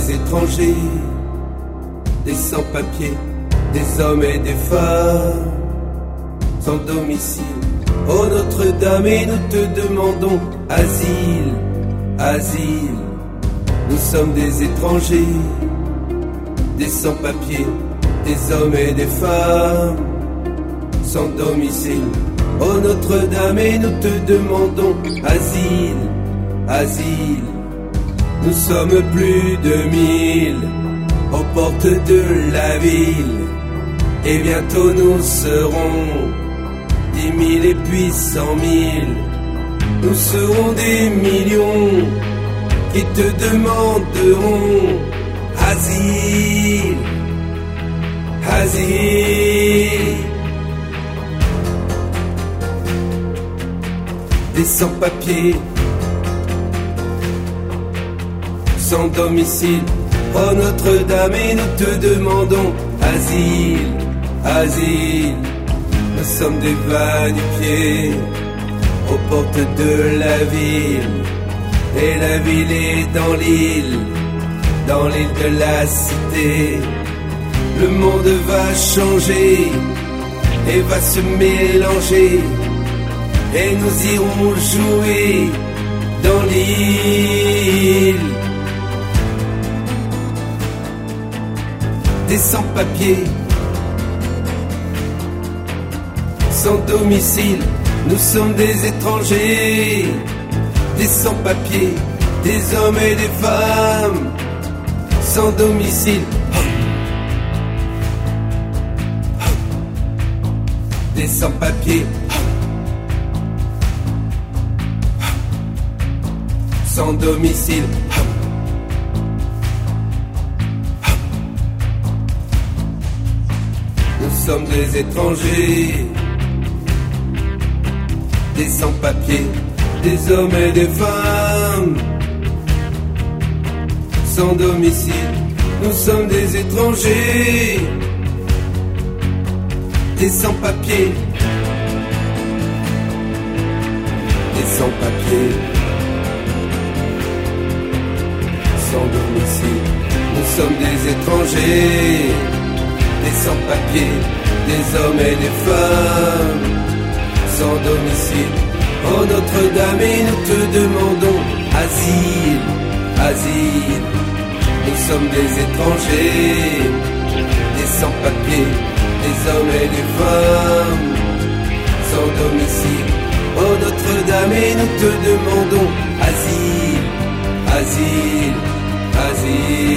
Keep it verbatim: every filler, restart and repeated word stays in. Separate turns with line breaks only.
des étrangers, des sans-papiers, des hommes et des femmes sans domicile. Ô Notre-Dame, et nous te demandons asile, asile. Nous sommes des étrangers, des sans-papiers, des hommes et des femmes sans domicile. Ô Notre-Dame, et nous te demandons asile, asile. Nous sommes plus de mille aux portes de la ville, et bientôt nous serons dix mille et puis cent mille. Nous serons des millions qui te demanderont asile, asile. Des sans-papiers, sans domicile. Oh Notre-Dame, et nous te demandons asile, asile. Nous sommes des va-nu-pieds aux portes de la ville, et la ville est dans l'île, dans l'île de la cité. Le monde va changer et va se mélanger, et nous irons jouer dans l'île. Des sans-papiers, sans domicile, nous sommes des étrangers, des sans-papiers, des hommes et des femmes sans domicile. Des sans-papiers, sans domicile. Nous sommes des étrangers, des sans-papiers, des hommes et des femmes sans domicile. Nous sommes des étrangers, des sans-papiers, des sans-papiers, sans domicile. Nous sommes des étrangers, des sans-papiers, des hommes et des femmes sans domicile. Oh Notre-Dame, et nous te demandons asile, asile. Nous sommes des étrangers, des sans-papiers, des hommes et des femmes sans domicile. Oh Notre-Dame, et nous te demandons asile, asile, asile.